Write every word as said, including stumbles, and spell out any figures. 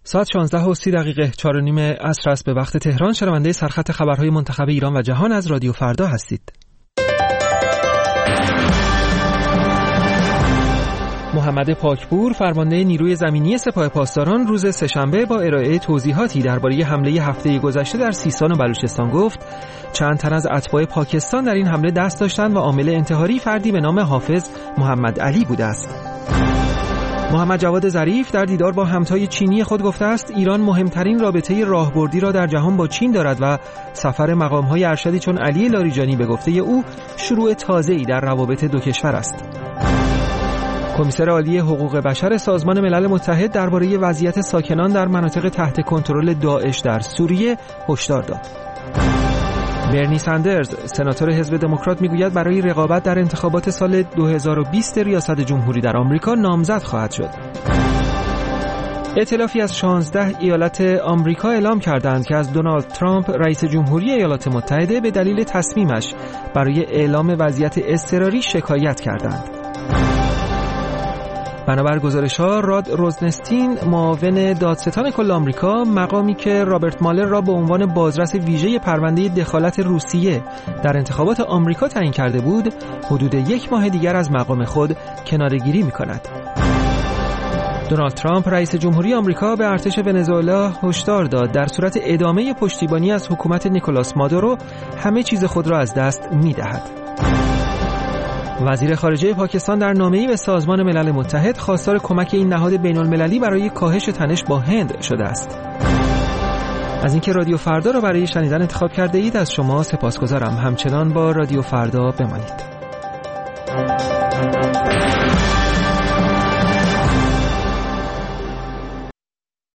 ساعت شانزده و سی دقیقه چهار و نیم عصر است به وقت تهران. شنونده سرخط خبرهای منتخب ایران و جهان از رادیو فردا هستید. محمد پاکپور فرمانده نیروی زمینی سپاه پاسداران روز سه‌شنبه با ارائه توضیحاتی درباره حمله هفته گذشته در سیستان و بلوچستان گفت چند تن از اتباع پاکستان در این حمله دست داشتند و عامل انتحاری فردی به نام حافظ محمد علی بوده است. محمد جواد ظریف در دیدار با همتای چینی خود گفته است ایران مهمترین رابطه راهبردی را در جهان با چین دارد و سفر مقام‌های ارشدی چون علی لاریجانی به گفته او شروع تازه‌ای در روابط دو کشور است. کمیسر عالی حقوق بشر سازمان ملل متحد درباره وضعیت ساکنان در مناطق تحت کنترل داعش در سوریه هشدار داد. برنی ساندرز سناتور حزب دموکرات میگوید برای رقابت در انتخابات سال دو هزار و بیست ریاست جمهوری در آمریکا نامزد خواهد شد. ائتلافی از شانزده ایالت آمریکا اعلام کردند که از دونالد ترامپ رئیس جمهوری ایالات متحده به دلیل تصمیمش برای اعلام وضعیت اضطراری شکایت کردند. بنابر گزارش‌ها راد روزنستین معاون دادستان کل آمریکا مقامی که رابرت مالر را به عنوان بازرس ویژه پرونده دخالت روسیه در انتخابات آمریکا تعیین کرده بود حدود یک ماه دیگر از مقام خود کناره‌گیری می‌کند. دونالد ترامپ رئیس جمهوری آمریکا به ارتش ونزوئلا هشدار داد در صورت ادامه پشتیبانی از حکومت نیکولاس مادورو همه چیز خود را از دست می‌دهد. وزیر خارجه پاکستان در نامه‌ای به سازمان ملل متحد خواستار کمک این نهاد بین‌المللی برای کاهش تنش با هند شده است. از اینکه رادیو فردا را برای شنیدن انتخاب کرده اید از شما سپاسگزارم. همچنان با رادیو فردا بمانید.